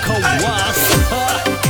Kawasa.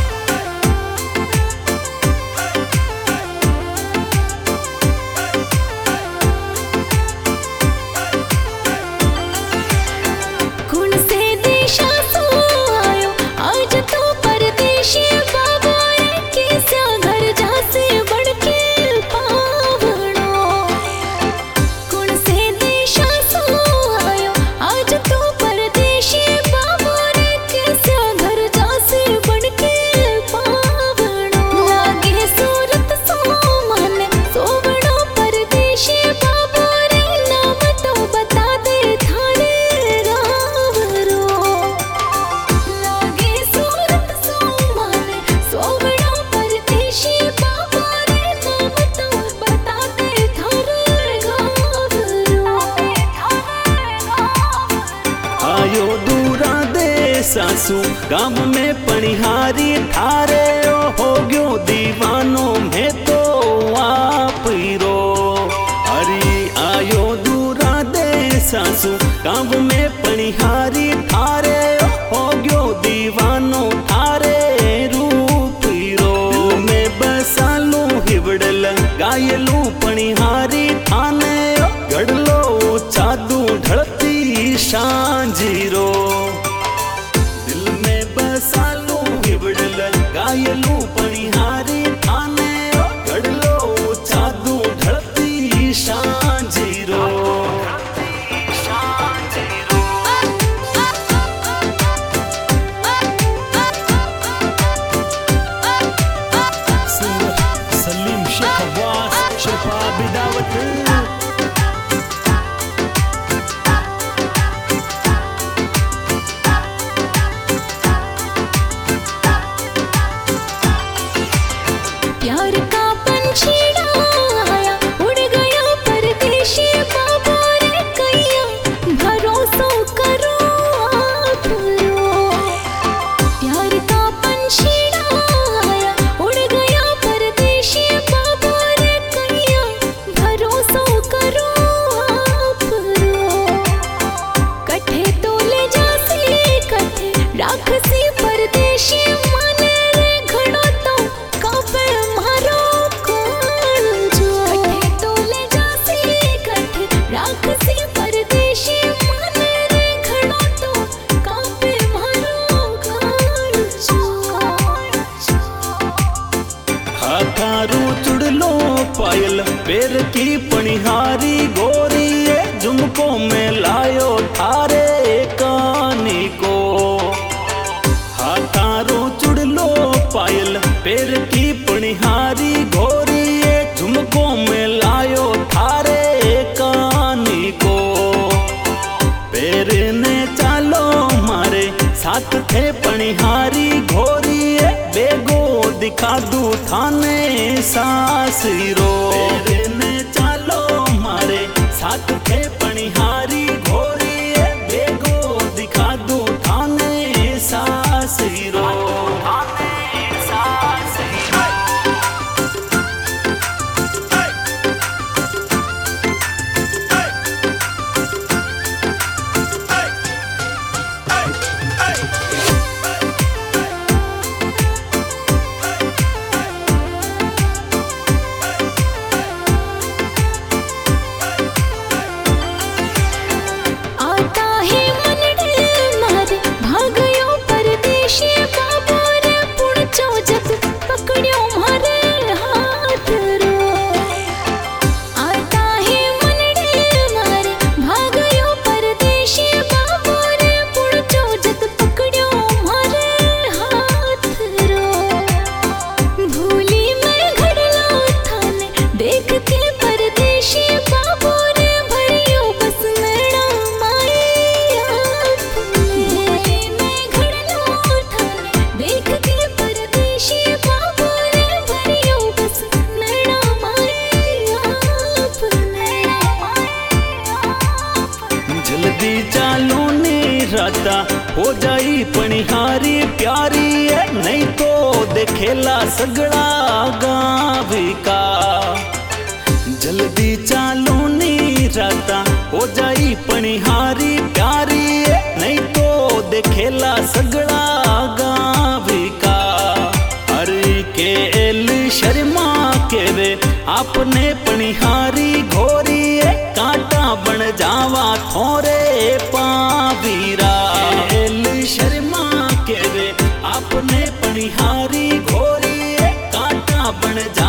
सासू गांव में पनिहारी थारे हो गयो दीवानो में तो आप रो। अरे आयो दूरा दे सासू गांव में पनिहारी थारे हो गयो दीवानो थारे रूप रो। में बसालू हिवड़ल गायलू पनिहारी थाने गड़लो चादू ढलती सांझीरो। सालू हिवड़ल गायलू पनिहारी थाने गड़लो चादू ढलती सांझीरो। सलीम शेख अब्बास शेफा बिदावत पायल पैर की पनिहारी गोरी झुमको में लायो थारे कानी को। हाथारो चुड़लो पायल पैर की पनिहारी गोरी झुमको में लायो थारे कानी को। पैर ने चालो मारे साथ थे पनिहारी घोरी बेगो दिखा दू थाने सासरो। ने चालो मारे साथ थे पनिहारी घोरी बेगो दिखा दू थाने सासरो। राता हो जाई पनिहारी प्यारी है नहीं तो देखेला सगड़ा गाँव का। जल्दी चालो नी राता हो जाई पनिहारी प्यारी है नहीं तो देखेला सगड़ा गाँव का। हरि के एल शर्मा के वे आपने पनिहारी घोरी कांटा बन जावा थोरे पावीरा। एल शर्मा के वे आपने पनिहारी घोरी कांटा बन जा